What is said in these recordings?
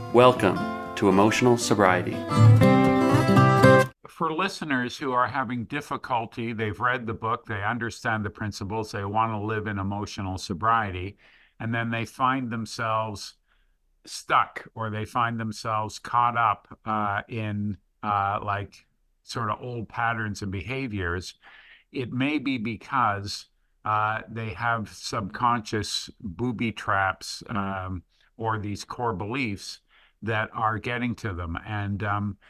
Welcome to Emotional Sobriety. For listeners who are having difficulty, they've read the book, they understand the principles, they want to live in emotional sobriety, and then they find themselves stuck or they find themselves caught up in like sort of old patterns and behaviors. It may be because they have subconscious booby traps or these core beliefs that are getting to them. And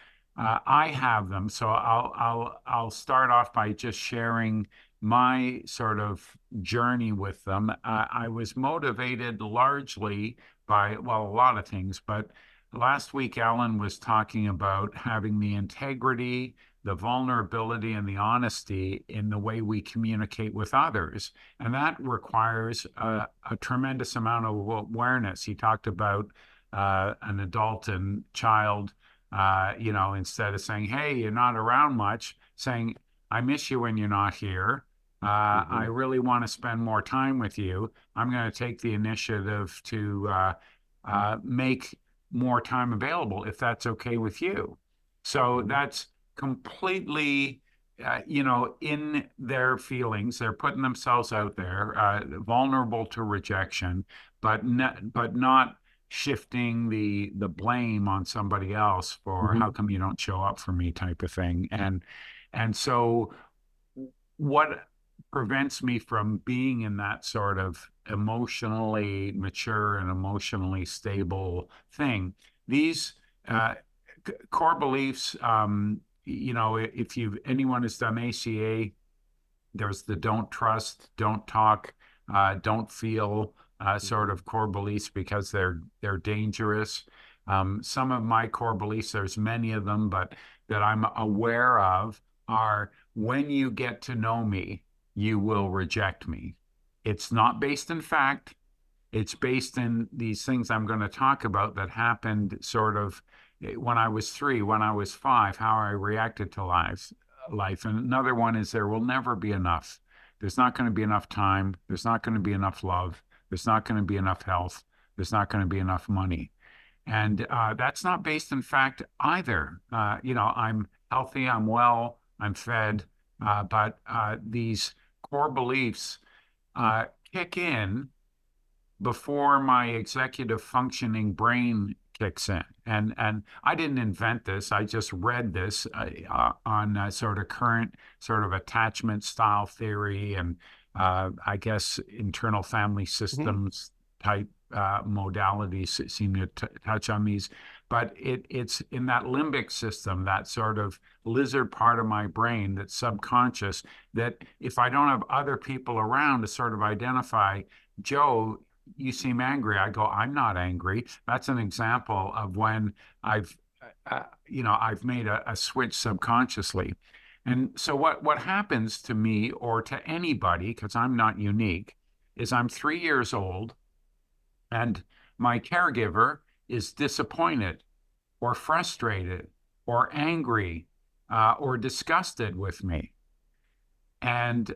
I have them. So I'll start off by just sharing my sort of journey with them. I was motivated largely by, well, a lot of things, but last week Alan was talking about having the integrity, the vulnerability, and the honesty in the way we communicate with others. And that requires a tremendous amount of awareness. He talked about an adult and child, instead of saying, hey, you're not around much, saying, I miss you when you're not here. I really want to spend more time with you. I'm going to take the initiative to make more time available if that's okay with you. So that's completely, in their feelings. They're putting themselves out there, vulnerable to rejection, but not shifting the blame on somebody else for how come you don't show up for me type of thing. And so what prevents me from being in that sort of emotionally mature and emotionally stable thing. These uh, core beliefs, if anyone has done ACA, there's the don't trust, don't talk, don't feel sort of core beliefs because they're dangerous. Some of my core beliefs, there's many of them, but that I'm aware of are when you get to know me, you will reject me. It's not based in fact. It's based in these things I'm going to talk about that happened sort of when I was 3, when I was 5, how I reacted to life. And another one is there will never be enough. There's not going to be enough time. There's not going to be enough love. There's not going to be enough health. There's not going to be enough money. And that's not based in fact either. I'm healthy, I'm well, I'm fed, but these core beliefs kick in before my executive functioning brain kicks in. And I didn't invent this. I just read this on sort of current sort of attachment style theory and I guess internal family systems type modalities seem to touch on these. But it's in that limbic system, that sort of lizard part of my brain that's subconscious, that if I don't have other people around to sort of identify, Joe, you seem angry. I go, I'm not angry. That's an example of when I've, I've made a switch subconsciously. And so what happens to me or to anybody, because I'm not unique, is I'm 3 years old and my caregiver is disappointed or frustrated or angry or disgusted with me. And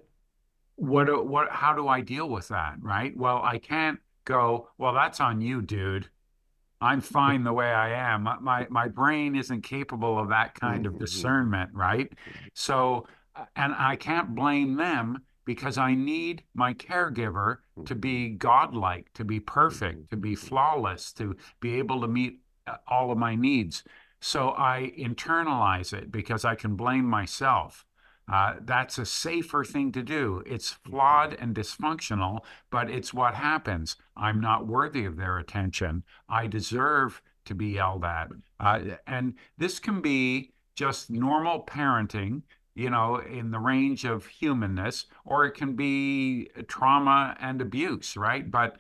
how do I deal with that, right? Well, I can't go, well, that's on you, dude. I'm fine the way I am. My brain isn't capable of that kind of discernment, right? So, and I can't blame them because I need my caregiver to be godlike, to be perfect, to be flawless, to be able to meet all of my needs. So I internalize it because I can blame myself. That's a safer thing to do. It's flawed and dysfunctional, but it's what happens. I'm not worthy of their attention. I deserve to be yelled at. And this can be just normal parenting, in the range of humanness, or it can be trauma and abuse, right? But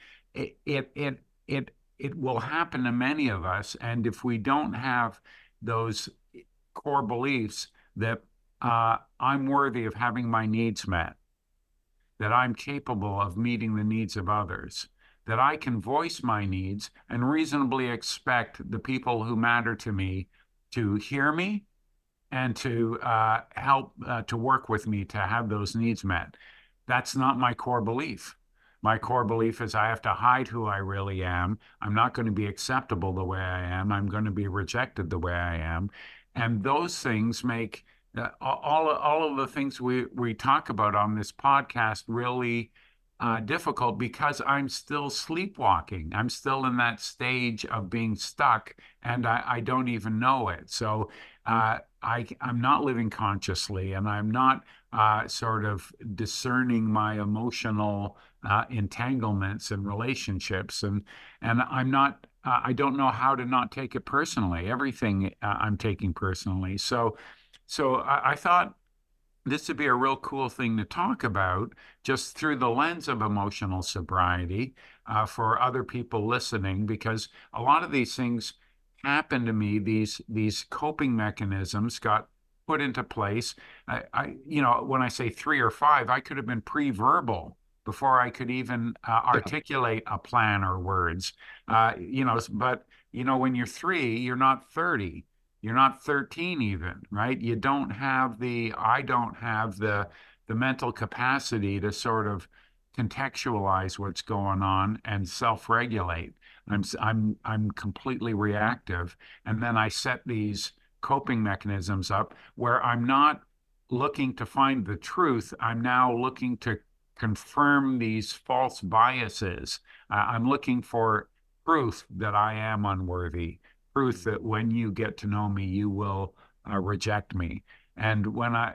it will happen to many of us. And if we don't have those core beliefs that I'm worthy of having my needs met, that I'm capable of meeting the needs of others, that I can voice my needs and reasonably expect the people who matter to me to hear me and to help to work with me to have those needs met. That's not my core belief. My core belief is I have to hide who I really am. I'm not going to be acceptable the way I am. I'm going to be rejected the way I am. And those things make all of the things we talk about on this podcast really difficult because I'm still sleepwalking. I'm still in that stage of being stuck, and I don't even know it. So I'm not living consciously, and I'm not sort of discerning my emotional entanglements and relationships, and I'm not. I don't know how to not take it personally. Everything I'm taking personally. So I thought this would be a real cool thing to talk about just through the lens of emotional sobriety for other people listening, because a lot of these things happened to me. These coping mechanisms got put into place. When I say 3 or 5, I could have been pre-verbal before I could even articulate a plan or words. But when you're 3, you're not 30. You're not 13 even, right? I don't have the mental capacity to sort of contextualize what's going on and self-regulate. I'm completely reactive. And then I set these coping mechanisms up where I'm not looking to find the truth. I'm now looking to confirm these false biases. I'm looking for proof that I am unworthy, truth that when you get to know me, you will reject me. And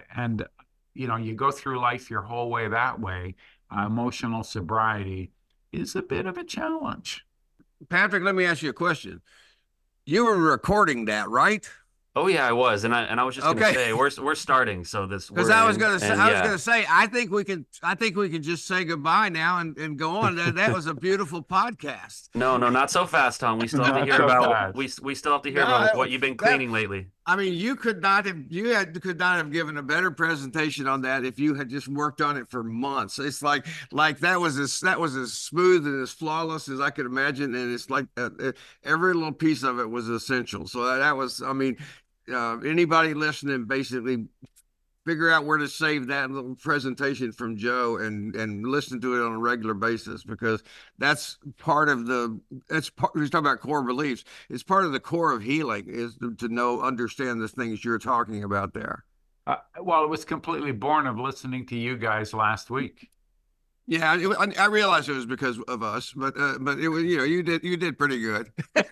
you go through life your whole way that way, emotional sobriety is a bit of a challenge. Patrick, let me ask you a question. You were recording that, right? Oh yeah, I was, and I was just Okay. gonna say we're starting, so this Because we're I was in, gonna say, and I was yeah. gonna say, I think we can just say goodbye now and go on. That was a beautiful podcast. No, not so fast, Tom. We still have to Not hear so about fast. we still have to hear No, about what you've been that cleaning lately. I mean, you could not have given a better presentation on that if you had just worked on it for months. It's like that was as smooth and as flawless as I could imagine, and it's like every little piece of it was essential. So that was, I mean, anybody listening, basically figure out where to save that little presentation from Joe and listen to it on a regular basis, because that's part of that's part, we're talking about core beliefs. It's part of the core of healing is to understand the things you're talking about there. Well, it was completely born of listening to you guys last week. Yeah, I realized it was because of us, but it was, you did pretty good.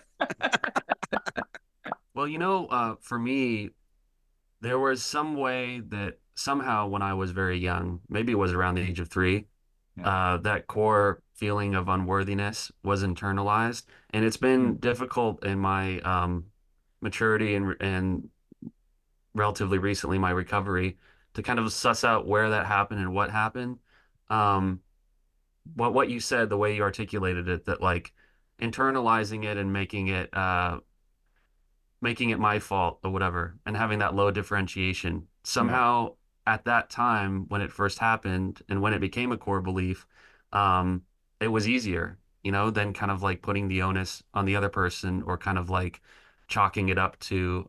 Well, for me, there was some way that somehow when I was very young, maybe it was around the age of 3, Yeah. that core feeling of unworthiness was internalized, and it's been difficult in my maturity and relatively recently my recovery to kind of suss out where that happened and what happened. Um, what you said, the way you articulated it, that like internalizing it and making it my fault or whatever, and having that low differentiation. Yeah. Somehow at that time when it first happened and when it became a core belief, it was easier, than kind of like putting the onus on the other person or kind of like chalking it up to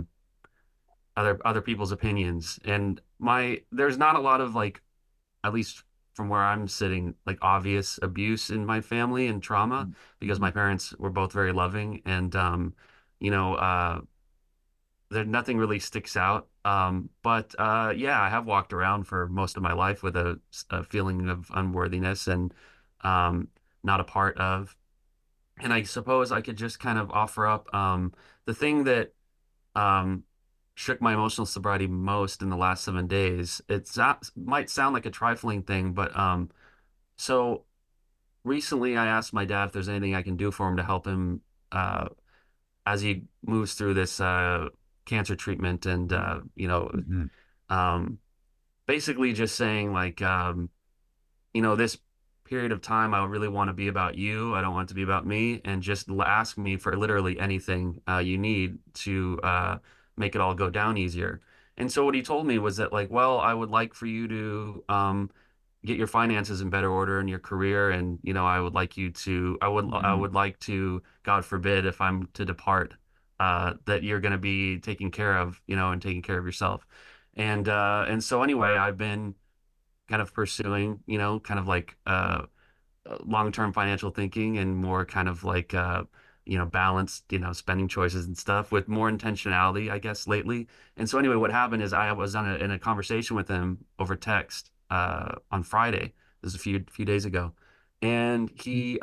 other people's opinions. And there's not a lot of like, at least from where I'm sitting, like obvious abuse in my family and trauma because my parents were both very loving and you know, there nothing really sticks out. But yeah, I have walked around for most of my life with a feeling of unworthiness and um, not a part of. And I suppose I could just kind of offer up the thing that um, shook my emotional sobriety most in the last 7 days. Might sound like a trifling thing, but so recently I asked my dad if there's anything I can do for him to help him uh, as he moves through this cancer treatment and Mhm. um, basically just saying like this period of time I really want to be about you. I don't want it to be about me, and just ask me for literally anything you need to make it all go down easier. And so what he told me was that like, well, I would like for you to get your finances in better order in your career, and I would like you to I would like to, God forbid, if I'm to depart, that you're going to be taken care of, and taking care of yourself. And so anyway, I've been kind of pursuing, kind of like long-term financial thinking and more kind of like balanced, spending choices and stuff with more intentionality, I guess, lately. And so anyway, what happened is I was in a conversation with him over text on Friday. This is a few days ago. And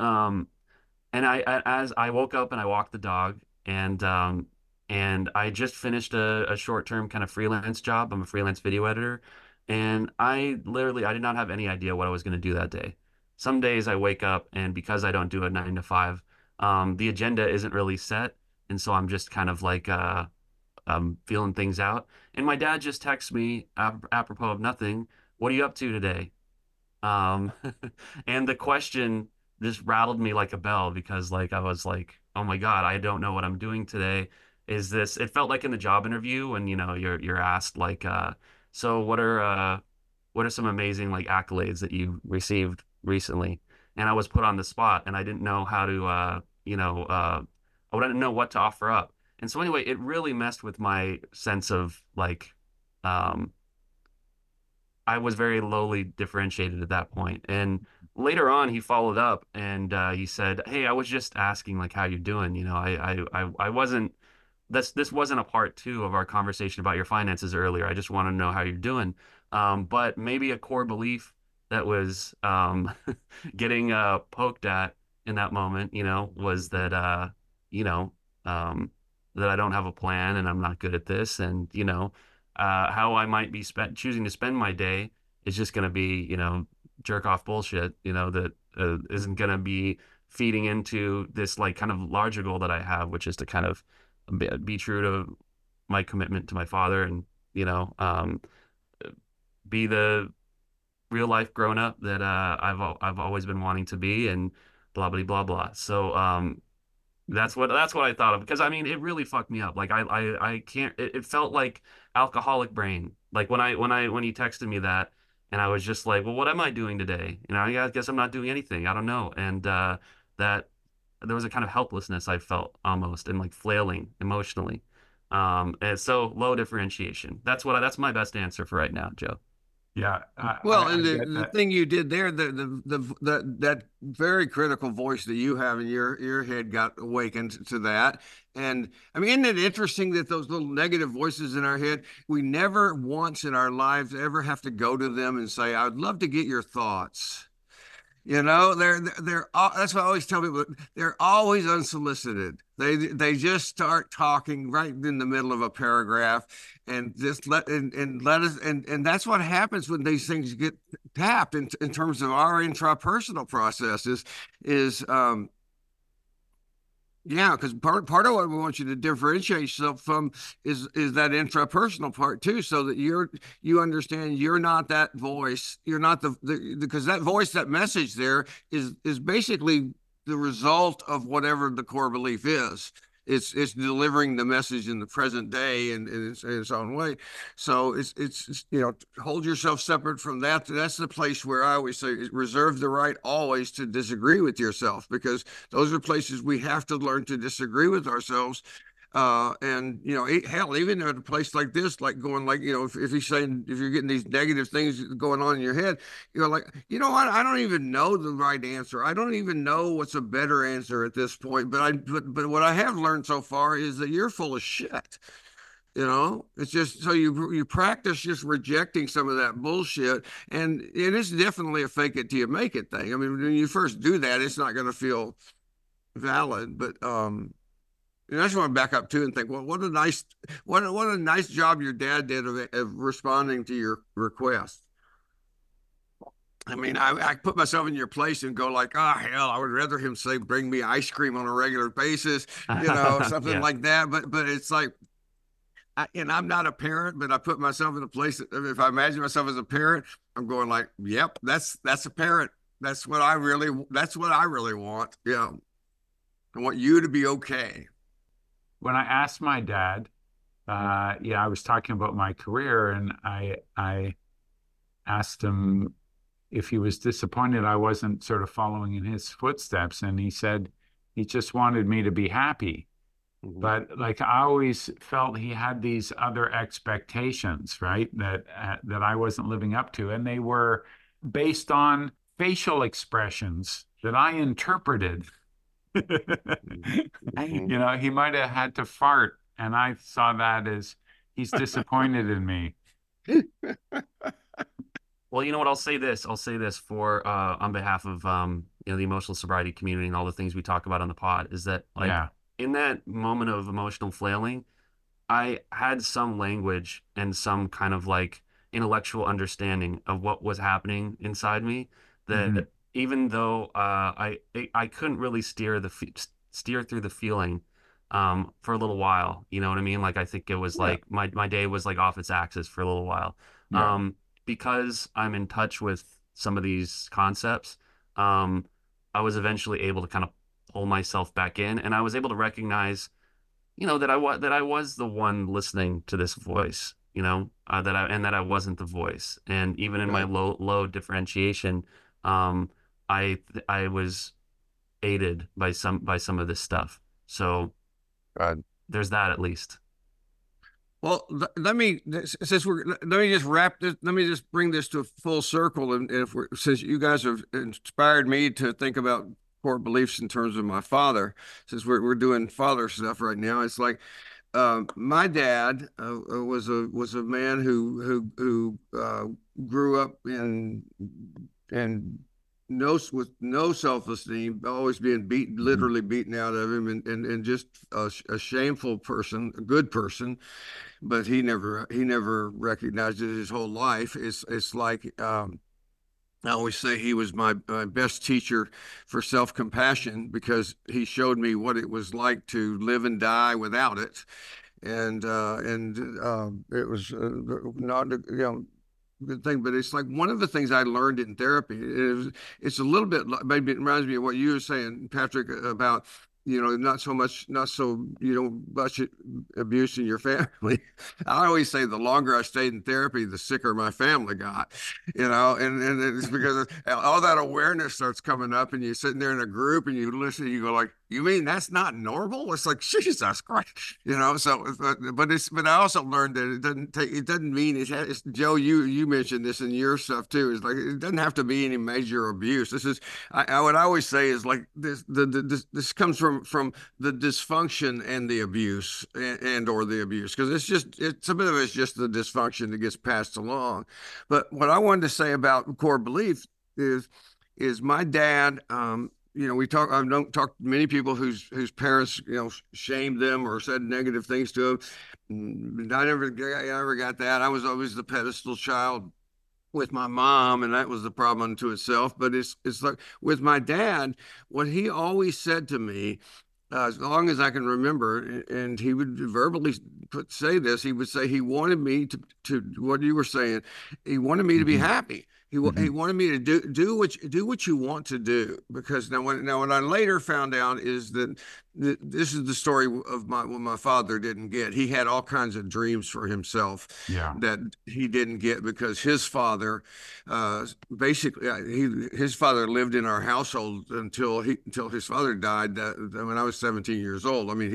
as I woke up and I walked the dog, and I just finished a short-term kind of freelance job. I'm a freelance video editor, and I did not have any idea what I was going to do that day. Some days I wake up, and because I don't do a 9 to 5, the agenda isn't really set, and so I'm just kind of like feeling things out. And my dad just texts me apropos of nothing. What are you up to today? Um, and the question just rattled me like a bell because like I was like, oh my God, I don't know what I'm doing today. It felt like in the job interview when, you're asked like, so what are some amazing like accolades that you received recently? And I was put on the spot and I didn't know how to, I didn't know what to offer up. And so anyway, it really messed with my sense of like, um, I was very lowly differentiated at that point. And later on, he followed up and he said, "Hey, I was just asking like how you doing. I wasn't. This wasn't a part two of our conversation about your finances earlier. I just want to know how you're doing. But maybe a core belief that was getting poked at in that moment, was that you know, um, that I don't have a plan and I'm not good at this, and how I might be choosing to spend my day is just going to be, jerk off bullshit, that isn't going to be feeding into this like kind of larger goal that I have, which is to kind of be true to my commitment to my father and, you know, um, be the real life grown up that I've always been wanting to be, and blah blah blah blah. So that's what I thought of, because I mean it really fucked me up. Like I can't, it felt like alcoholic brain. Like when he texted me that, and I was just like, well, what am I doing today? I guess I'm not doing anything. I don't know. And that there was a kind of helplessness I felt almost, and like flailing emotionally. And so low differentiation. That's my best answer for right now, Joe. Yeah, Well, and I get the that. thing you did there, that very critical voice that you have in your head got awakened to that. And I mean, isn't it interesting that those little negative voices in our head, we never once in our lives ever have to go to them and say, "I'd love to get your thoughts." That's what I always tell people. They're always unsolicited. They just start talking right in the middle of a paragraph, and just let us, and that's what happens when these things get tapped in terms of our intrapersonal processes. Is Yeah, because part of what we want you to differentiate yourself from is that intrapersonal part too, so that you understand you're not that voice, you're not because that voice, that message there is basically the result of whatever the core belief is. It's delivering the message in the present day in its own way. So hold yourself separate from that. That's the place where I always say reserve the right always to disagree with yourself, because those are places we have to learn to disagree with ourselves. And hell, even at a place like this, like going like, if he's saying, if you're getting these negative things going on in your head, you're like, you know what? I don't even know the right answer. I don't even know what's a better answer at this point. But what I have learned so far is that you're full of shit. It's just so you practice just rejecting some of that bullshit, and it is definitely a fake it till you make it thing. I mean, when you first do that, it's not going to feel valid, but and I just want to back up too and think, well, what a nice job your dad did of responding to your request. I mean, I put myself in your place and go like, oh hell, I would rather him say, bring me ice cream on a regular basis, something Yeah. like that. But it's like, and I'm not a parent, but I put myself in a place that if I imagine myself as a parent, I'm going like, yep, that's a parent. That's what I really want. Yeah. I want you to be okay. When I asked my dad, I was talking about my career, and I asked him if he was disappointed I wasn't sort of following in his footsteps, and he said he just wanted me to be happy. Mhm. But like I always felt he had these other expectations, right? That I wasn't living up to, and they were based on facial expressions that I interpreted. Mhm. You know, he might have had to fart, and I saw that as he's disappointed in me. Well, you know what? I'll say this for on behalf of the emotional sobriety community and all the things we talk about on the pod is that like Yeah. in that moment of emotional flailing, I had some language and some kind of like intellectual understanding of what was happening inside me Hmm. that even though I couldn't really steer through the feeling for a little while, you know what I mean? Like I think it was Yeah. like my day was like off its axis for a little while. Yeah. Um because I'm in touch with some of these concepts, um I was eventually able to kind of pull myself back in and I was able to recognize that I was the one listening to this voice, that I wasn't the voice. And even in my Good. low differentiation, um, I was aided by some of this stuff. So Good. there's that at least. Well, let me since let me just wrap this. Let me just bring this to a full circle. And if we're since you guys have inspired me to think about core beliefs in terms of my father, since we're doing father stuff right now, it's like my dad was a man who grew up in no with no self-esteem, always being beaten, Hmm. literally beaten out of him, and just a shameful person, a good person, but he never recognized it his whole life. It's like I always say he was my best teacher for self-compassion because he showed me what it was like to live and die without it, and it was not good thing. But it's like one of the things I learned in therapy is it's a little bit maybe it reminds me of what you were saying, Patrick, about not so much abuse in your family. I always say the longer I stayed in therapy, the sicker my family got, and it's because all that awareness starts coming up, and you're sitting there in a group and you listen, you go like, you mean that's not normal? It's like Jesus Christ, So, but I also learned that it doesn't mean it's Joe. You mentioned this in your stuff too. It's like it doesn't have to be any major abuse. This is I what I always say is like this comes from the dysfunction and the abuse and or the abuse because some of it's just the dysfunction that gets passed along. But what I wanted to say about core belief is my dad. I don't talk to many people whose parents, shamed them or said negative things to them. I never got that. I was always the pedestal child with my mom, and that was the problem unto itself. But it's like with my dad, what he always said to me, as long as I can remember, and he would verbally say this. He would say he wanted me to what you were saying. He wanted me to be Hmm. happy. He Hmm. wanted me to do what you want to do because now what I later found out is that this is the story of what my father didn't get. He had all kinds of dreams for himself Yeah. that he didn't get because his father basically his father lived in our household until his father died when I was 17 years old. I mean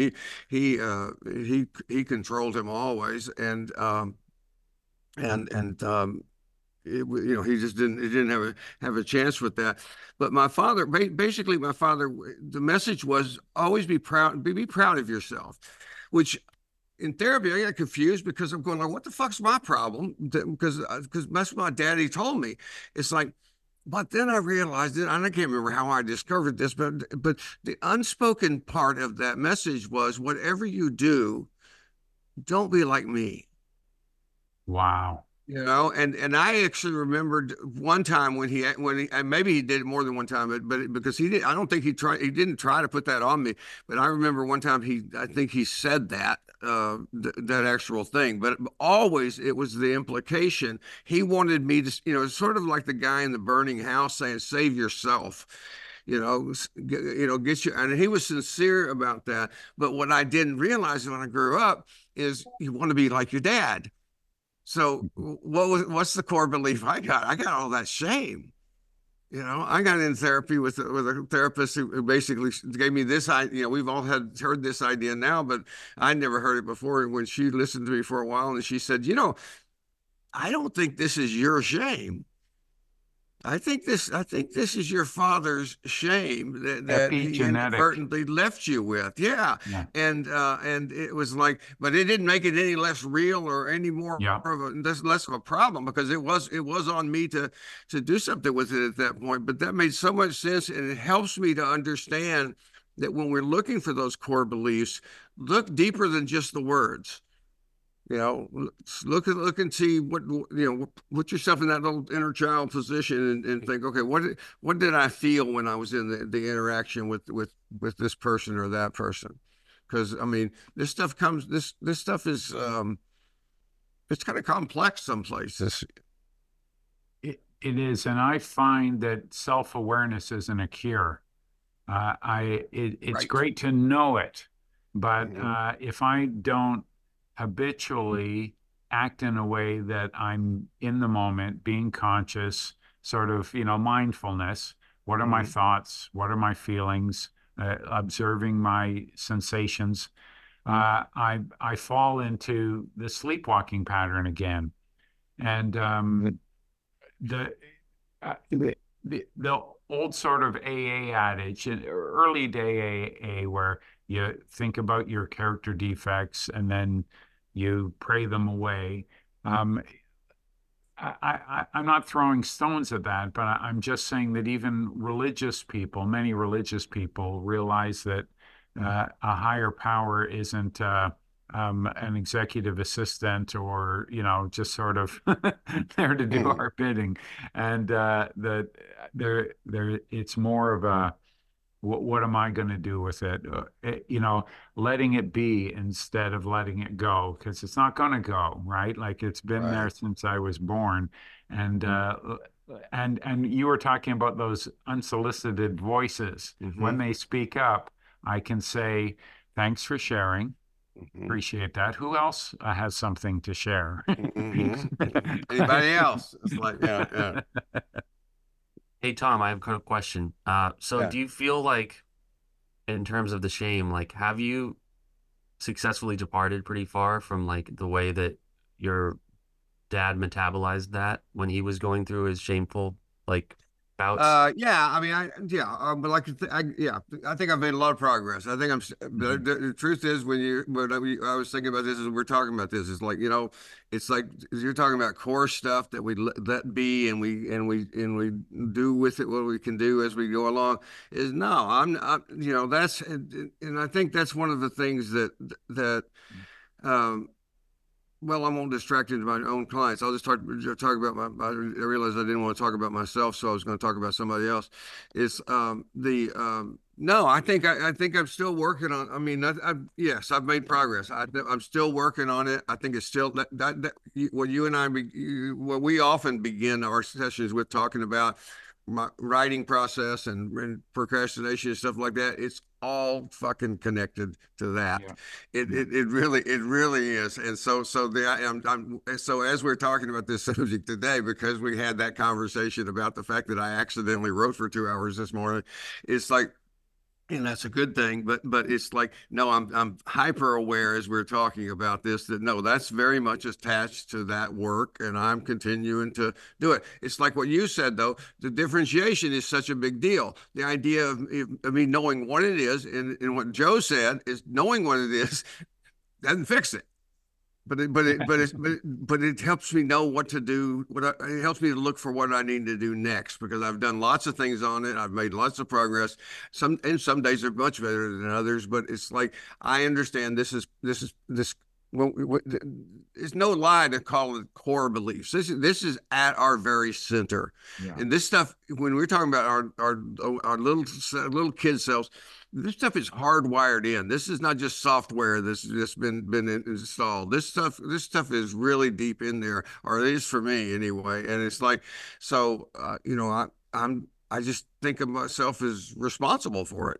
he controlled him always and he just didn't have a chance with that. But my father, basically, the message was always be proud of yourself, which in therapy I got confused because I'm going like, what the fuck's my problem? Because that's what my daddy told me. It's like, but then I realized it, and I can't remember how I discovered this, but the unspoken part of that message was, whatever you do, don't be like me. Wow. And I actually remembered one time when he and maybe he did it more than one time, but because I don't think he didn't try to put that on me, but I remember one time I think he said that actual thing, but always it was the implication he wanted me to, sort of like the guy in the burning house saying, save yourself. Get you, and he was sincere about that. But what I didn't realize when I grew up is you want to be like your dad. So what's the core belief I got? I got all that shame. I got in therapy with a therapist who basically gave me this idea. We've all heard this idea now, but I never heard it before. When she listened to me for a while, and she said, I don't think this is your shame. I think this is your father's shame that he Epigenetic. inadvertently left you with. Yeah. Yeah. And it was like, but it didn't make it any less real or any more Yeah. of a less of a problem, because it was on me to do something with it at that point. But that made so much sense, and it helps me to understand that when we're looking for those core beliefs, look deeper than just the words. Look and see put yourself in that little inner child position, and think, okay, what did I feel when I was in the interaction with this person or that person? Because I mean, this stuff is it's kind of complex some places. It is, and I find that self-awareness isn't a cure. It's Right. great to know it, but Mhm. if I don't habitually act in a way that I'm in the moment, being conscious, sort of, mindfulness. What are my Mhm. thoughts? What are my feelings? Observing my sensations. I fall into the sleepwalking pattern again, and the the old sort of AA adage, early day AA, where you think about your character defects and then you pray them away. Um, I'm not throwing stones at that, but I'm just saying that even religious people, many religious people, realize that a higher power isn't an executive assistant or, just sort of there to do Mhm. our bidding, and that it's more of a what am I going to do with it? Letting it be instead of letting it go, because it's not going to go, right? Like it's been there Right. since I was born. And and you were talking about those unsolicited voices. When Mhm. they speak up, I can say, thanks for sharing. Mhm. Appreciate that. Who else has something to share? Mhm. Anybody else? It's like, yeah, yeah, Hey Tom, I have a question. So yeah. do you feel like, in terms of the shame, like have you successfully departed pretty far from like the way that your dad metabolized that when he was going through his shameful like bouts? Yeah, I mean, but like, yeah, I think I've made a lot of progress. I think Mhm. the truth is, I was thinking about this as we're talking about this, it's like, it's like you're talking about core stuff that we let be, and we do with it what we can do as we go along. Is no, that's, and I think that's one of the things that, um, well, I won't distract into my own clients. I'll just talk about I realized I didn't want to talk about myself, so I was going to talk about somebody else. It's the no, I think I'm still working on. I mean, yes, I've made progress. I'm still working on it. I think it's still what you and what we often begin our sessions with talking about my writing process and procrastination and stuff like that. It's all fucking connected to that. Yeah. It, Yeah. it it really is. And so as we're talking about this subject today, because we had that conversation about the fact that I accidentally wrote for 2 hours this morning, it's like, and that's a good thing, but it's like, no, I'm hyper aware as we're talking about this, that no, that's very much attached to that work, and I'm continuing to do it. It's like what you said, though, the differentiation is such a big deal. The idea of me knowing what it is, and what Joe said is knowing what it is doesn't fix it. But it helps me know what to do. It helps me to look for what I need to do next, because I've done lots of things on it. I've made lots of progress. Some days are much better than others, but it's like, I understand this. Well, it's no lie to call it core beliefs. This is at our very center, Yeah. and this stuff, when we're talking about our little kid selves, this stuff is hardwired in. This is not just software that's just been installed. This stuff is really deep in there, or it is for me anyway. And it's like, so I just think of myself as responsible for it.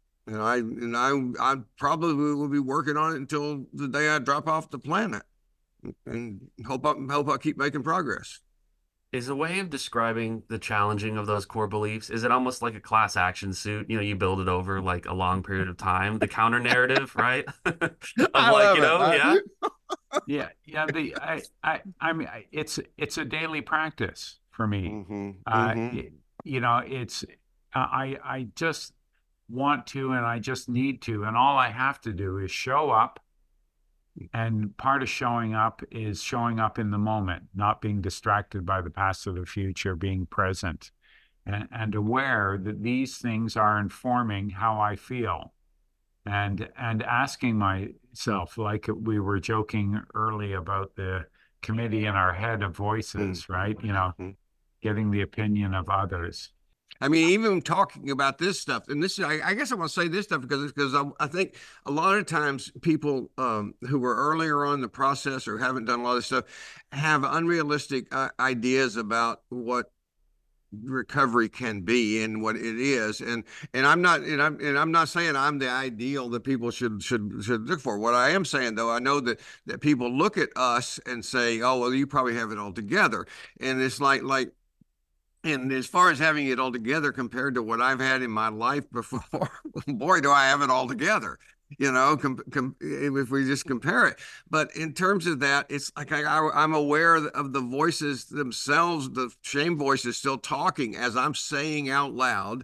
I probably will be working on it until the day I drop off the planet, and hope I keep making progress. Is a way of describing the challenging of those core beliefs, is it almost like a class action suit? You build it over like a long period of time, the counter narrative, right? Of I like, love it. yeah. Yeah, yeah. I mean, it's a daily practice for me. Mm-hmm. Uh, Mm-hmm. it- you know, it's I just want to, and I just need to, and all I have to do is show up. And part of showing up is showing up in the moment, not being distracted by the past or the future, being present and aware that these things are informing how I feel. And asking myself, like we were joking early about the committee in our head of voices, right? You know, Mm-hmm. getting the opinion of others. I mean, even talking about this stuff, and this, I guess I want to say this stuff because I think a lot of times people who were earlier on in the process or haven't done a lot of stuff have unrealistic ideas about what recovery can be and what it is, and I'm not saying I'm the ideal that people should look for. What I am saying, though, I know that people look at us and say, oh well, you probably have it all together, and it's like. And as far as having it all together compared to what I've had in my life before, boy, do I have it all together. If we just compare it. But in terms of that, it's like I'm aware of the voices themselves, the shame voices still talking as I'm saying out loud,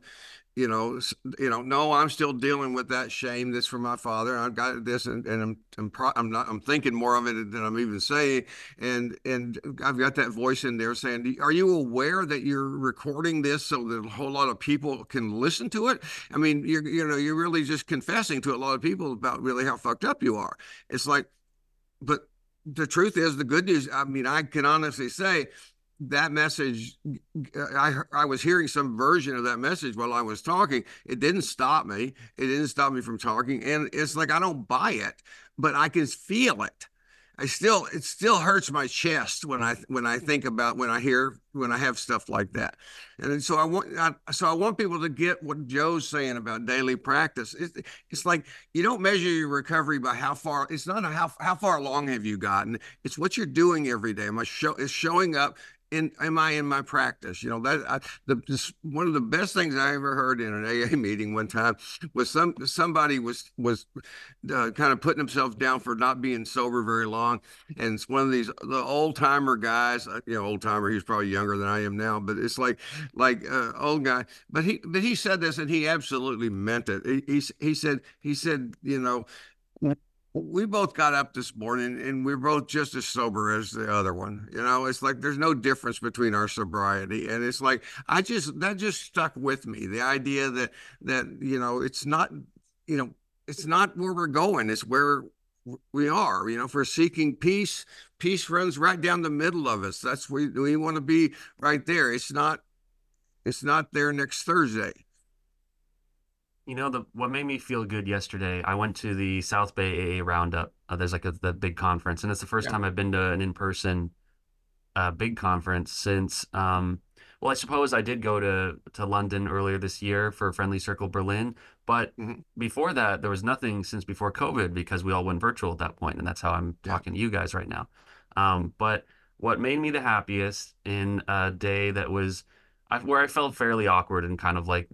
no, I'm still dealing with that shame that's from my father. I've got this, and I'm thinking more of it than I'm even saying, and I've got that voice in there saying, "Are you aware that you're recording this so that a whole lot of people can listen to it?" I mean, you're really just confessing to a lot of people about really how fucked up you are. It's like, but the truth is, the good news. I mean, I can honestly say that message, I was hearing some version of that message while I was talking. It didn't stop me. It didn't stop me from talking. And it's like I don't buy it, but I can feel it. It still hurts my chest when I think about when I have stuff like that. And so I want people to get what Joe's saying about daily practice. It's like you don't measure your recovery by how far. It's not how far along have you gotten. It's what you're doing every day. Is showing up. Am I in my practice? One of the best things I ever heard in an AA meeting one time was somebody was kind of putting himself down for not being sober very long, and it's one of the old timer guys. Old timer. He's probably younger than I am now, but it's like old guy. But he said this, and he absolutely meant it. He said we both got up this morning and we're both just as sober as the other one. It's like there's no difference between our sobriety. And it's like that just stuck with me. The idea that it's not where we're going, it's where we are. If we're seeking peace, peace runs right down the middle of us. That's where we want to be, right there. It's not there next Thursday. What made me feel good yesterday, I went to the South Bay AA Roundup. There's like the big conference, and it's the first time I've been to an in-person big conference since well, I suppose I did go to London earlier this year for Friendly Circle Berlin, but before that there was nothing since before COVID because we all went virtual at that point, and that's how I'm talking to you guys right now. But what made me the happiest in a day that was where I felt fairly awkward and kind of like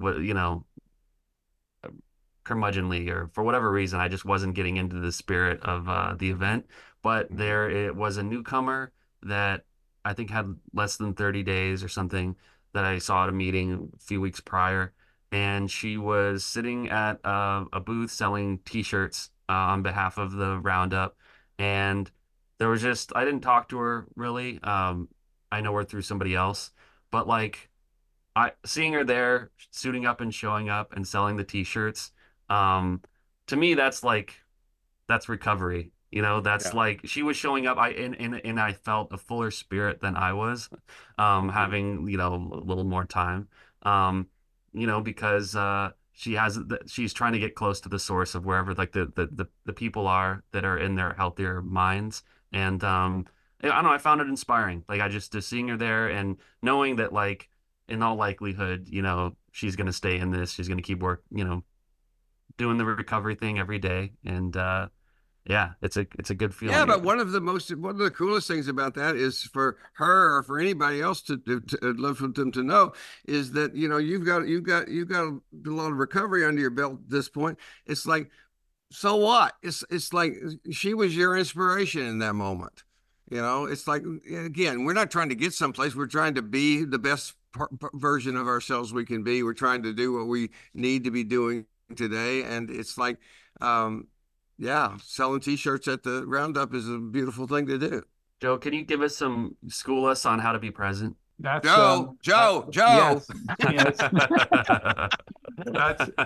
curmudgeonly, or for whatever reason I just wasn't getting into the spirit of the event. But there it was a newcomer that I think had less than 30 days or something that I saw at a meeting a few weeks prior, and she was sitting at a booth selling T-shirts on behalf of the Roundup. And there was just I didn't talk to her really. I know her through somebody else, but like seeing her there suiting up and showing up and selling the T-shirts, um, to me that's recovery. That's like she was showing up. And I felt a fuller spirit than I was, having a little more time, because she's trying to get close to the source of wherever like the people are that are in their healthier minds. And I don't know, I found it inspiring. Like I just seeing her there and knowing that like in all likelihood, she's gonna stay in this. She's gonna keep doing the recovery thing every day. And yeah, it's a good feeling. Yeah, but one of the coolest things about that is for her or for anybody else to love for them to know is that you've got a lot of recovery under your belt at this point. It's like, so what? It's like she was your inspiration in that moment. You know, it's like, again, we're not trying to get someplace. We're trying to be the best version of ourselves we can be. We're trying to do what we need to be doing today. And it's like, um, yeah, selling t-shirts at the Roundup is a beautiful thing to do. Joe, can you give us school us on how to be present? That's Joe. yes, yes. That's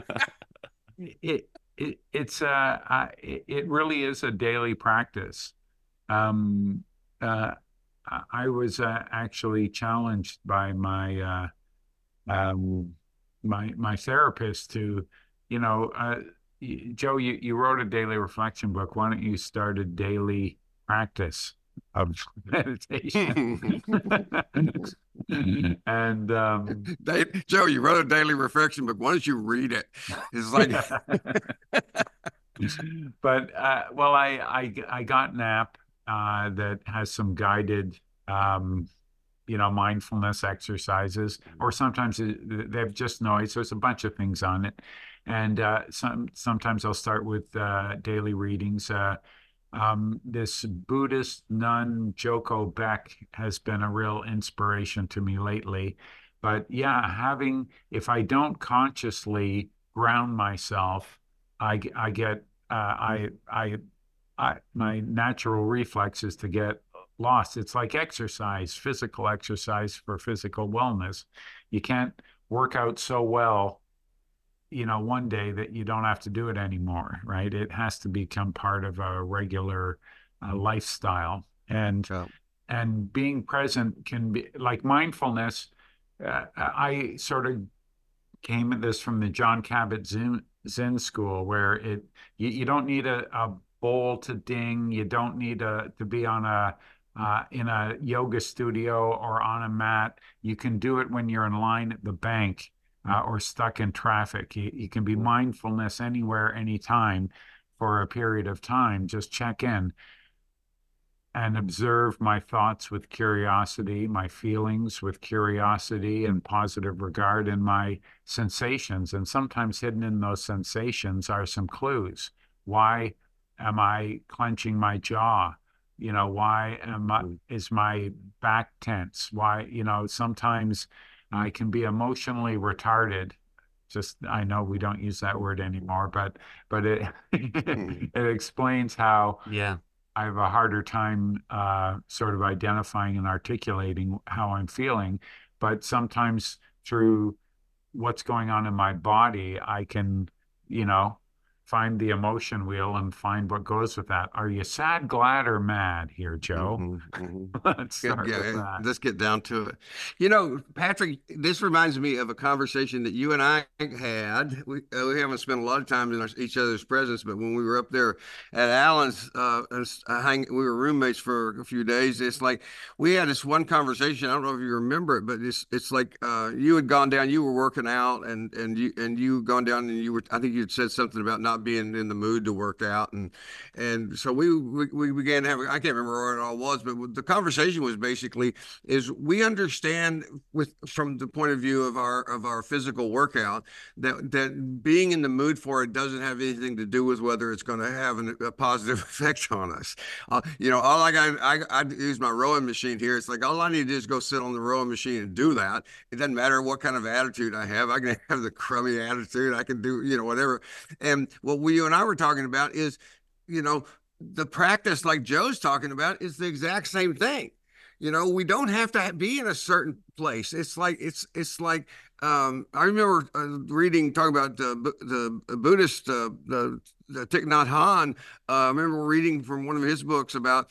it really is a daily practice. Um, I was actually challenged by my therapist to, you know, Joe, you wrote a daily reflection book. Why don't you start a daily practice of meditation? And Joe, you wrote a daily reflection book. Why don't you read it? It's like, but well, I got an app that has some guided mindfulness exercises, or sometimes they have just noise. There's a bunch of things on it, and sometimes I'll start with daily readings. This Buddhist nun, Joko Beck, has been a real inspiration to me lately. But yeah, if I don't consciously ground myself, I get my natural reflex is to get lost. It's like exercise, physical exercise for physical wellness. You can't work out so well, one day that you don't have to do it anymore, right? It has to become part of a regular lifestyle. And being present can be like mindfulness. I sort of came at this from the John Kabat Zen school, where you don't need a bowl to ding. You don't need to be on in a yoga studio or on a mat. You can do it when you're in line at the bank or stuck in traffic. You can be mindfulness anywhere, anytime for a period of time. Just check in and observe my thoughts with curiosity, my feelings with curiosity and positive regard, and my sensations. And sometimes hidden in those sensations are some clues. Why am I clenching my jaw? Why is my back tense? Why, sometimes I can be emotionally retarded. I know we don't use that word anymore, but it it explains how Yeah. I have a harder time sort of identifying and articulating how I'm feeling. But sometimes through what's going on in my body, I can, find the emotion wheel and find what goes with that. Are you sad, glad, or mad here, Joe? Let's start with that. Let's get down to it. Patrick, this reminds me of a conversation that you and I had. We haven't spent a lot of time in each other's presence, but when we were up there at Allen's, we were roommates for a few days. It's like we had this one conversation. I don't know if you remember it, but it's like you had gone down. You were working out, and you had gone down, and I think you had said something about not being in the mood to work out, and so we began having, I can't remember what it all was, but the conversation was basically is we understand from the point of view of our physical workout that being in the mood for it doesn't have anything to do with whether it's going to have a positive effect on us. All I use my rowing machine here. It's like all I need to do is go sit on the rowing machine and do that. It doesn't matter what kind of attitude I have. I can have the crummy attitude. I can do whatever. And what you and I were talking about is, the practice like Joe's talking about is the exact same thing. We don't have to be in a certain place. It's like I remember talking about the Buddhist, the Thich Nhat Hanh. I remember reading from one of his books about,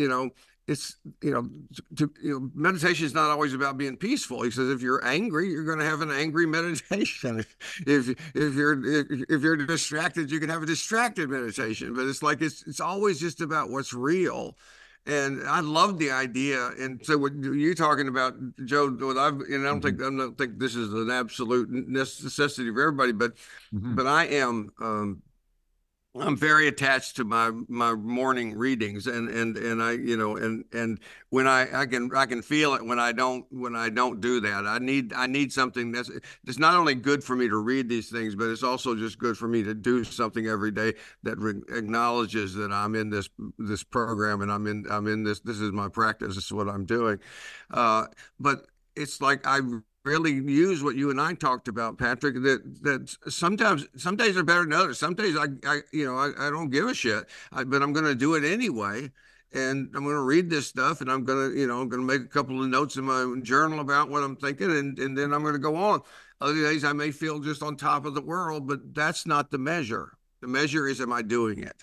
meditation is not always about being peaceful. He says if you're angry, you're going to have an angry meditation. If you're distracted, you can have a distracted meditation. But it's like it's always just about what's real. And I love the idea. And so what you're talking about, Joe, I don't think this is an absolute necessity for everybody, but I am I'm very attached to my morning readings, and I, and when I can feel it when I don't do that. I need something that's not only good for me to read these things, but it's also just good for me to do something every day that acknowledges that I'm in this program, and I'm in this is my practice. This is what I'm doing. But it's like I really use what you and I talked about, Patrick, that sometimes some days are better than others. Some days I don't give a shit, but I'm going to do it anyway. And I'm going to read this stuff, and I'm going to make a couple of notes in my journal about what I'm thinking, and then I'm going to go on. Other days I may feel just on top of the world, but that's not the measure. The measure is, am I doing it?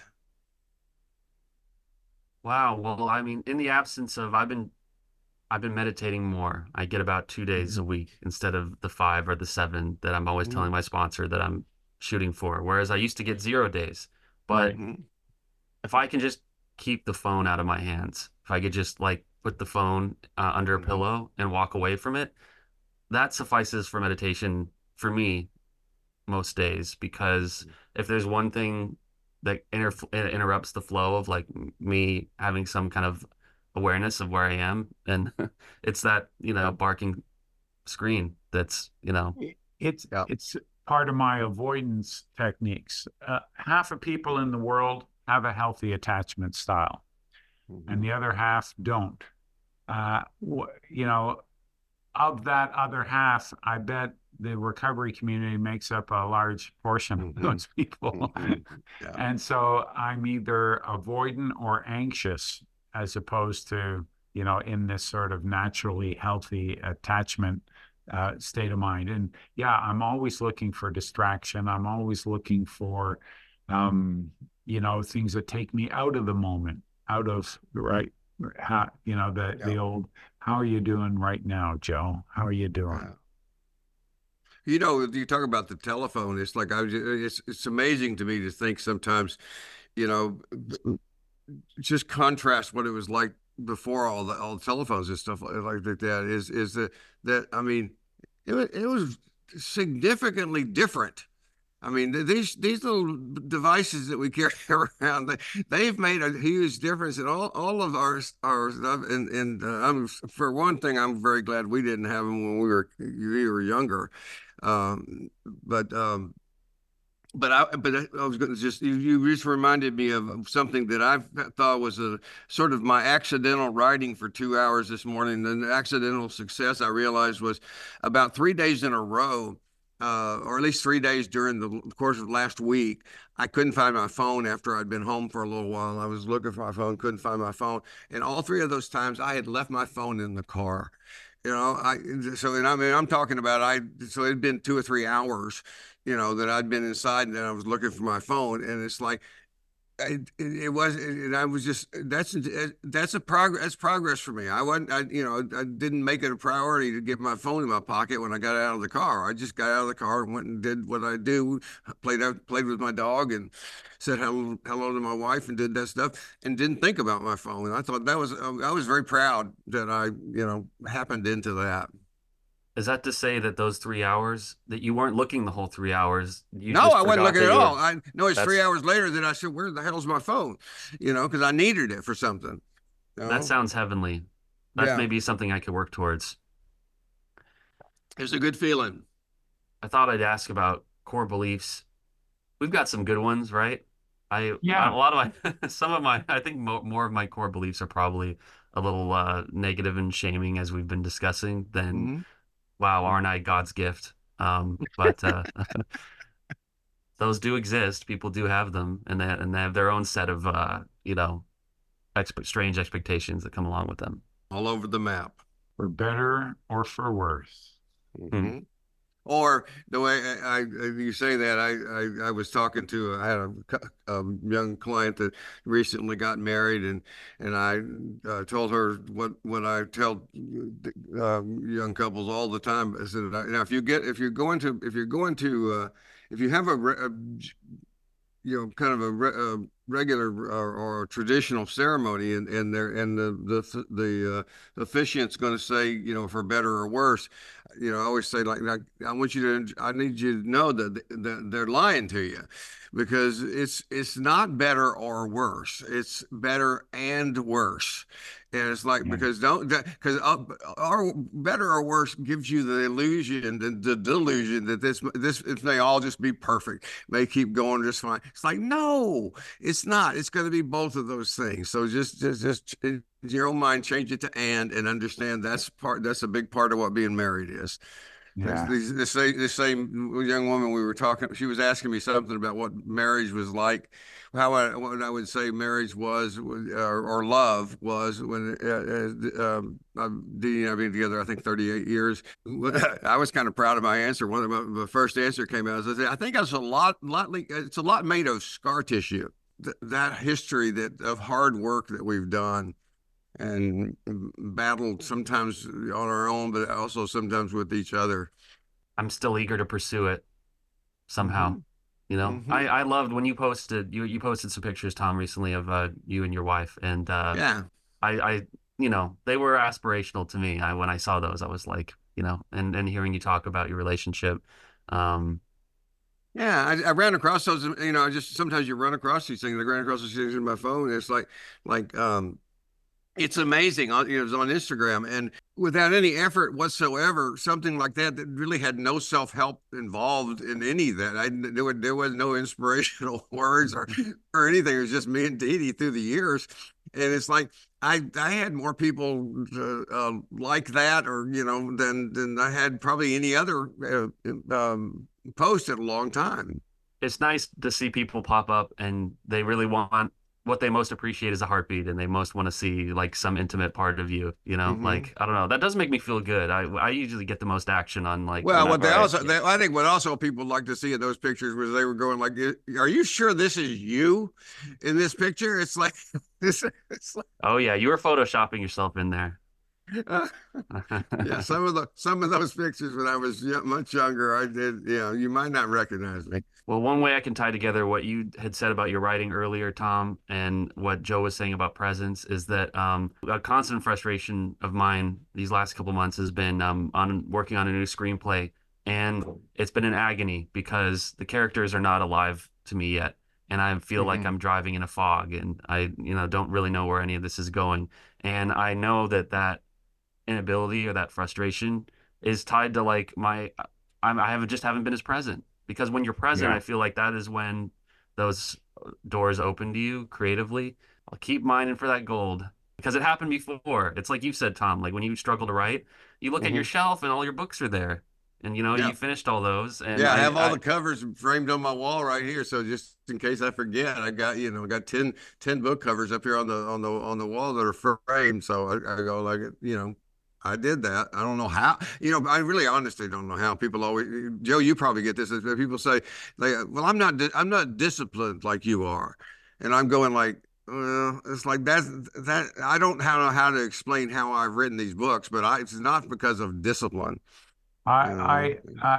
Wow. Well, I mean, in the absence of, I've been meditating more. I get about 2 days a week instead of the 5 or the 7 that I'm always Mhm. telling my sponsor that I'm shooting for. Whereas I used to get 0 days. But Right. Mhm. if I can just keep the phone out of my hands, if I could just like put the phone under a Mhm. pillow and walk away from it, that suffices for meditation for me most days. Because if there's one thing that interrupts the flow of like me having some kind of awareness of where I am, and it's that, barking screen that's, It's Yeah. it's part of my avoidance techniques. Half of people in the world have a healthy attachment style, and Mhm. the other half don't. Uh, you know, of that other half, I bet the recovery community makes up a large portion of Mhm. those people. Mhm. Yeah. And so I'm either avoidant or anxious as opposed to, in this sort of naturally healthy attachment state of mind. And yeah, I'm always looking for distraction. I'm always looking for, um, things that take me out of the moment, out of, right, how, Yeah. the old, how are you doing right now, Joe? How are you doing? Yeah. You talk about the telephone. It's like it's amazing to me to think sometimes, you know, just contrast what it was like before all the telephones and stuff like that. Is that I mean, it was significantly different. I mean, these little devices that we carry around, they've made a huge difference in all of our stuff. And for one thing, I'm very glad we didn't have them when we were younger. Um, but um, but I was going to you just reminded me of something that I thought was a sort of my accidental writing for 2 hours this morning. And the accidental success I realized was about 3 days in a row, or at least 3 days during the course of last week. I couldn't find my phone after I'd been home for a little while. I was looking for my phone, couldn't find my phone, and all three of those times I had left my phone in the car. And I mean, I'm talking about so it'd been 2 or 3 hours, that I'd been inside and then I was looking for my phone. And it's like, it was, and I was just, that's progress for me. I didn't make it a priority to get my phone in my pocket when I got out of the car. I just got out of the car and went and did what I do, played with my dog and said hello to my wife and did that stuff and didn't think about my phone. And I thought I was very proud that I, happened into that. is that to say that those 3 hours that you weren't looking the whole 3 hours, you No, just I wasn't forgot looking that at you all. were, I know it's three that's, hours later that I said, "Where the hell's my phone?" Because I needed it for something. You that know, sounds heavenly. That's yeah, maybe something I could work towards. it's a good feeling. I thought I'd ask about core beliefs. We've got some good ones, right? A Yeah. lot of my, some of my, I think more of my core beliefs are probably a little negative and shaming as we've been discussing than, Hmm. wow, aren't I God's gift? But those do exist. People do have them, and they have their own set of strange expectations that come along with them. All over the map. For better or for worse. Hmm. Hmm. Or the way you say that, I was talking to I had a young client that recently got married, and I told her what I tell young couples all the time. I said, now if you have a kind of a regular or traditional ceremony, and the officiant's going to say, you know, for better or worse. You know, I always say, like I need you to know that they're lying to you, because it's not better or worse. It's better and worse. And it's like, Yeah. because or better or worse gives you the illusion, the delusion that this it may all just be perfect, may keep going just fine. It's like, no, it's not. It's going to be both of those things. So just in your own mind, change it to and understand that's a big part of what being married is. Yeah. The same young woman we were talking, she was asking me something about what marriage was like, what I would say marriage was, or love was, when Dee and I have been together, I think 38 years. I was kind of proud of my answer. One of my first answer came out, I think it's a lot made of scar tissue. That history of hard work that we've done and battled, sometimes on our own, but also sometimes with each other. I'm still eager to pursue it somehow. Mhm. You know, Mhm. I loved when you posted some pictures, Tom, recently of you and your wife, and Yeah. I you know, they were aspirational to me. When I saw those, I was like, you know, and hearing you talk about your relationship, um, Yeah, I ran across those, you know, I just, sometimes you run across these things. I ran across these things in my phone. It's like, it's amazing. You know, it was on Instagram, and without any effort whatsoever, something like that really had no self-help involved in any of that. There was no inspirational words or anything. It was just me and Dee Dee through the years, and it's like I had more people like that, or you know, than I had probably any other post in a long time. it's nice to see people pop up and they really want what they most appreciate is a heartbeat, and they most want to see like some intimate part of you, you know? Hmm. Like, I don't know. That does make me feel good. I usually get the most action on like Well, what whenever I I think what also people like to see in those pictures was they were going like, "Are you sure this is you in this picture?" It's like, it's like, Oh yeah, you were photoshopping yourself in there. uh, yeah. Some of those pictures when I was much younger, I did. You know, you might not recognize me. Well, one way I can tie together what you had said about your writing earlier, Tom, and what Joe was saying about presence is that a constant frustration of mine these last couple months has been on working on a new screenplay, and it's been an agony because the characters are not alive to me yet, and I feel like Hmm. I'm driving in a fog, and I, you know, don't really know where any of this is going, and I know that inability or that frustration is tied to like I haven't just haven't been as present, because when you're present, Yeah. I feel like that is when those doors open to you creatively. I'll keep mining for that gold because it happened before. It's like you said, Tom, like when you struggle to write, you look at your Hmm. shelf and all your books are there, and you know Yeah. you finished all those, and Yeah, I I have all I the covers framed on my wall right here. So just in case I forget, I got, you know, got 10 book covers up here on the wall that are framed. So I go like, you know, I did that. I don't know how, you know, I really honestly don't know how. People always, Joe, you probably get this. People say, like, well, I'm not disciplined like you are. And I'm going like, well, it's like that I don't know how to explain how I've written these books, but it's not because of discipline, you know.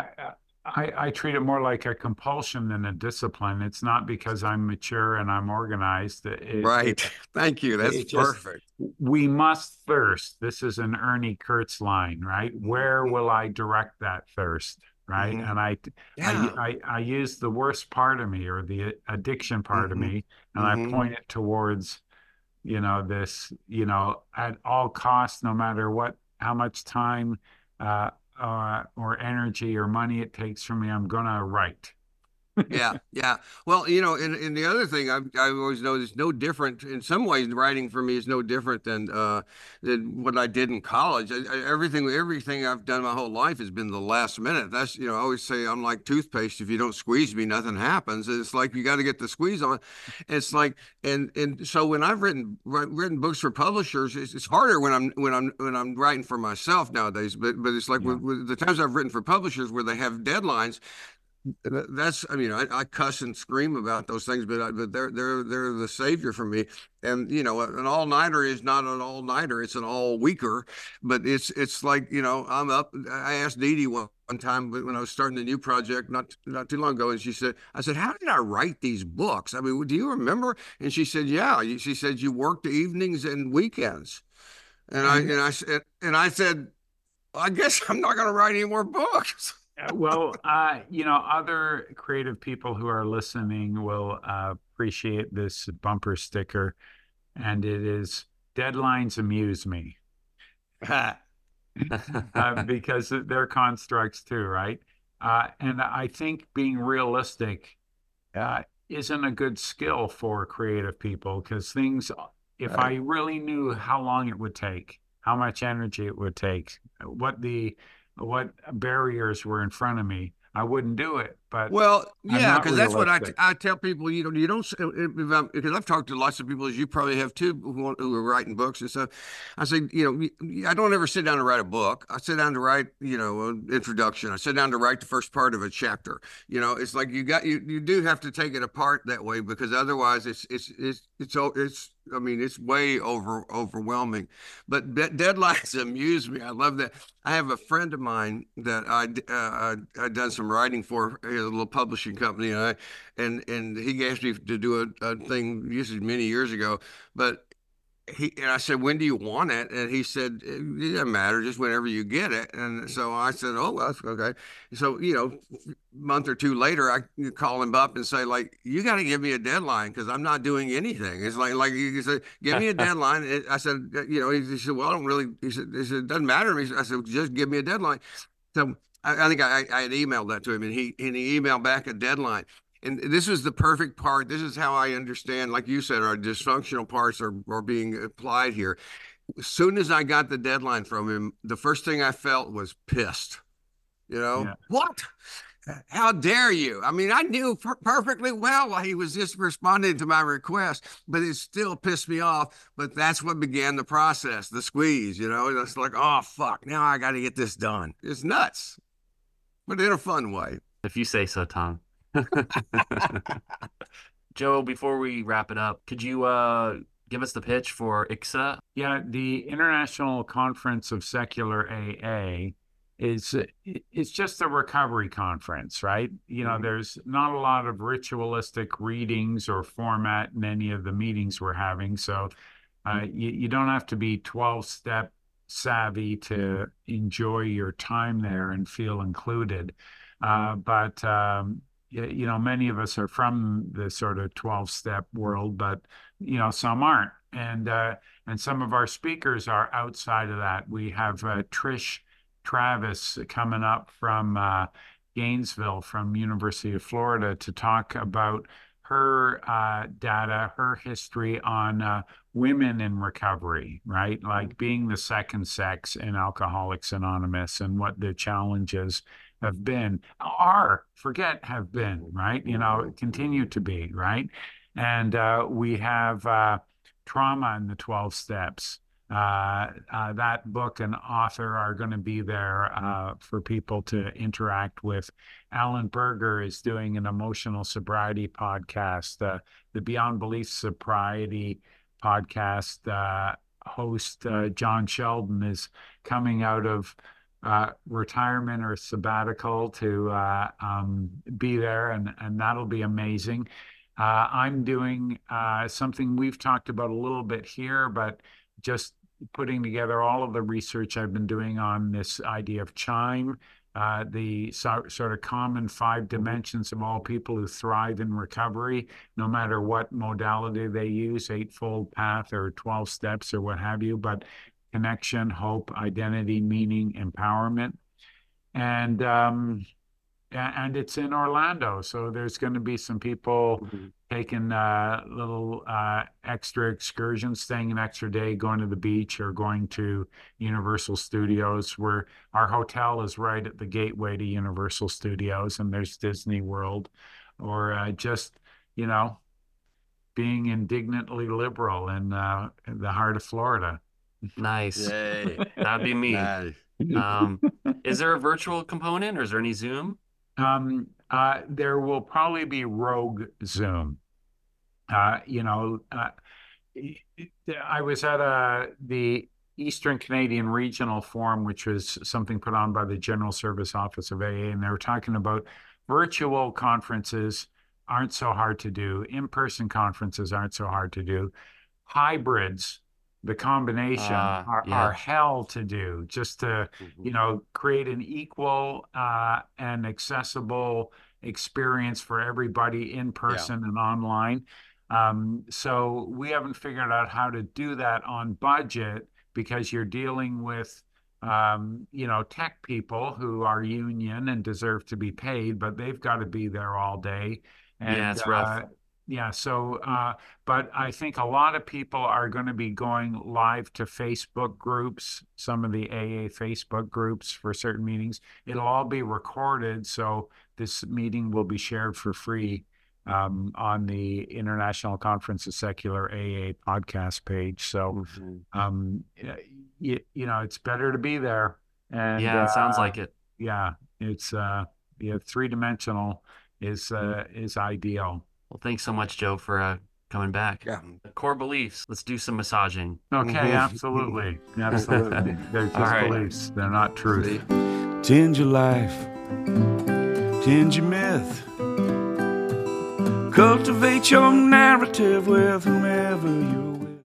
I treat it more like a compulsion than a discipline. It's not because I'm mature and I'm organized. Right. Thank you. That's It just, perfect. we must thirst. This is an Ernie Kurtz line, right? Where Mhm. will I direct that thirst? Right. Mhm. And Yeah. I use the worst part of me or the addiction part of Hmm. me, and I Hmm. point it towards, this, at all costs, no matter what, how much time, uh, or energy or money it takes from me, I'm gonna write. Yeah, yeah. Well, you know, and the other thing I've always noticed, no different in some ways. Writing for me is no different than what I did in college. Everything I've done my whole life has been the last minute. That's, you know, I always say I'm like toothpaste. If you don't squeeze me, nothing happens. It's like you got to get the squeeze on. It's like, and so when I've written books for publishers, it's harder when I'm writing for myself nowadays. But it's like Yeah. with the times I've written for publishers where they have deadlines. that's, I mean, I cuss and scream about those things, but they're the savior for me. And you know, an all nighter is not an all nighter; it's an all weeker. But it's like, you know, I'm up. I asked Dee Dee one time when I was starting the new project not too long ago, and she said, I said, how did I write these books? I mean, do you remember? And she said, yeah. She said you worked evenings and weekends. And And I said, I guess I'm not going to write any more books. well, other creative people who are listening will appreciate this bumper sticker, and it is "Deadlines amuse me," because they're constructs too, right? And I think being realistic isn't a good skill for creative people because things, if I really knew how long it would take, how much energy it would take, what barriers were in front of me, I wouldn't do it. But Well, I'm yeah, not because that's what realistic. I tell people. You don't because I've talked to lots of people, as you probably have too, who are writing books and stuff. I say, you know, I don't ever sit down to write a book. I sit down to write, you know, an introduction. I sit down to write the first part of a chapter. You know, it's like you do have to take it apart that way, because otherwise it's I mean, it's way overwhelming. But deadlines amuse me. I love that. I have a friend of mine that I done some writing for, a little publishing company, and he asked me to do a thing. This is many years ago, but and I said, when do you want it? And he said, it doesn't matter, just whenever you get it. And so I said, oh, well, that's okay. So, you know, a month or two later, I call him up and say, like, you got to give me a deadline because I'm not doing anything. It's like he said, give me a deadline. I said, you know, he said, well, I don't really, he said, it doesn't matter to me. I said, just give me a deadline. So I think I had emailed that to him, and he emailed back a deadline. And this was the perfect part. This is how I understand, like you said, our dysfunctional parts are being applied here. As soon as I got the deadline from him, the first thing I felt was pissed. You know, Yeah. what? How dare you? I mean, I knew perfectly well why he was just responding to my request, but it still pissed me off. But that's what began the process, the squeeze. You know, it's like, oh, fuck, now I got to get this done. It's nuts, but in a fun way. If you say so, Tom. Joe, before we wrap it up, could you give us the pitch for ICSA? Yeah, the International Conference of Secular AA is it's just a recovery conference, right? You know, there's not a lot of ritualistic readings or format in any of the meetings we're having. So you don't have to be 12-step savvy to enjoy your time there and feel included. But you know, many of us are from the sort of 12-step world, but you know, some aren't. And some of our speakers are outside of that. We have Trish Travis coming up from Gainesville, from University of Florida, to talk about her data, her history on women in recovery, right? Like being the second sex in Alcoholics Anonymous and what the challenges have been, have been, right? You know, continue to be, right? And we have Trauma in the 12 Steps. That book and author are going to be there for people to interact with. Alan Berger is doing an emotional sobriety podcast. The Beyond Belief Sobriety podcast host, John Sheldon, is coming out of retirement or sabbatical to be there, and that'll be amazing. I'm doing something we've talked about a little bit here, but just putting together all of the research I've been doing on this idea of CHIME, the sort of common 5 dimensions of all people who thrive in recovery, no matter what modality they use, Eightfold Path or 12 Steps or what have you, but connection, hope, identity, meaning, empowerment. And it's in Orlando, so there's going to be some people taking little extra excursions, staying an extra day, going to the beach or going to Universal Studios, where our hotel is right at the gateway to Universal Studios, and there's Disney World, or just, you know, being indignantly liberal in the heart of Florida. Nice. Yay. That'd be me. Nice. Is there a virtual component or is there any Zoom? There will probably be rogue Zoom. You know, I was at the Eastern Canadian Regional Forum, which was something put on by the General Service Office of AA, and they were talking about virtual conferences aren't so hard to do. In-person conferences aren't so hard to do. Hybrids, the combination are Yeah. hell to do, just to, Mhm. create an equal and accessible experience for everybody in person and online. So we haven't figured out how to do that on budget because you're dealing with tech people who are union and deserve to be paid, but they've got to be there all day. Yeah, And it's rough. yeah, so but I think a lot of people are going to be going live to Facebook groups, some of the AA Facebook groups for certain meetings. It'll all be recorded, so this meeting will be shared for free on the International Conference of Secular AA podcast page. So, Mhm. it's better to be there. And Yeah, it sounds like it. yeah, it's three-dimensional is ideal. Well, thanks so much, Joe, for coming back. Yeah. Core beliefs. Let's do some massaging. Okay, absolutely. Absolutely. They're All just right. beliefs. They're not truth. See? Tend your life, tend your myth. Cultivate your narrative with whomever you